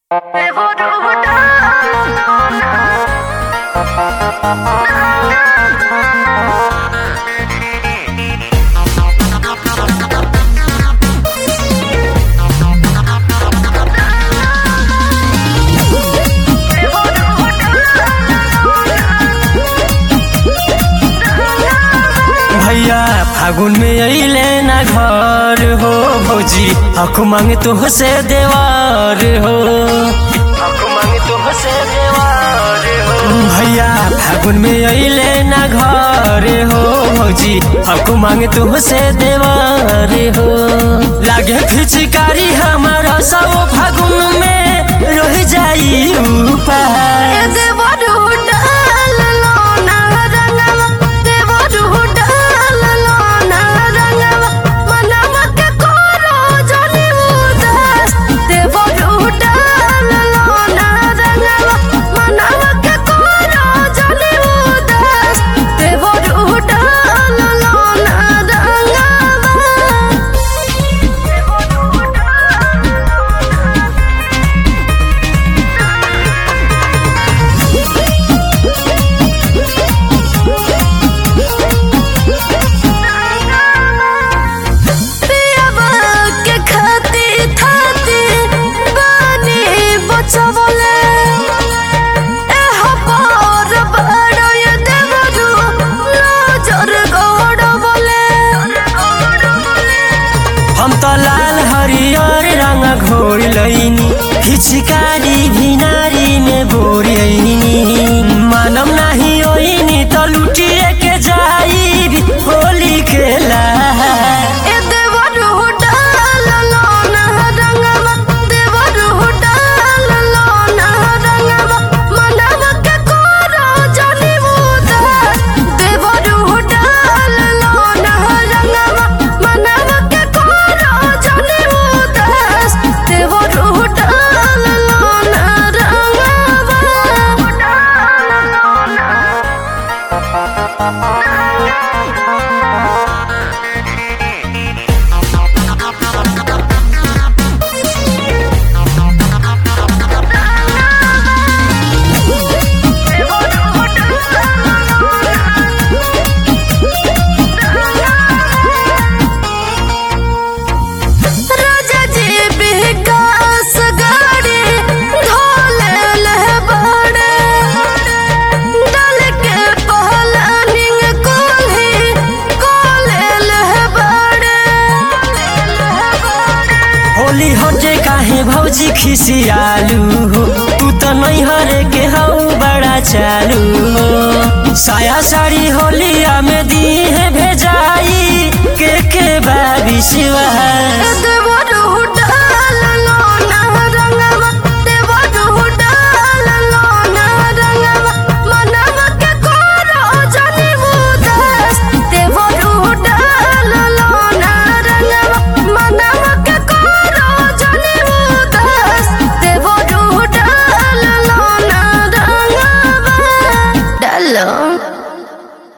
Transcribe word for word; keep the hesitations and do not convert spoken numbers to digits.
भैया फागुन में अइले ना घर हो भौजी हक मांग तो से देवार हो हक मांग तो से देवार हो भैया फागुन में अइले ना घर हो भौजी हक मांग तो से देवार हो लागे फिचकारी हमारा सब फागुन में रह जाई ऊपर हम तो लाल हरियर रंग घोर लईनी हिचकारी भिनारी में बोर लईनी मानम नहीं ओइनी तो लुटिए के जाई होली खेला होली होटे काहे भौजी खिसियालू हो तू तो नहीं हरे के हऊ बड़ा चालू हो साया साड़ी होलिया में दी है भेजा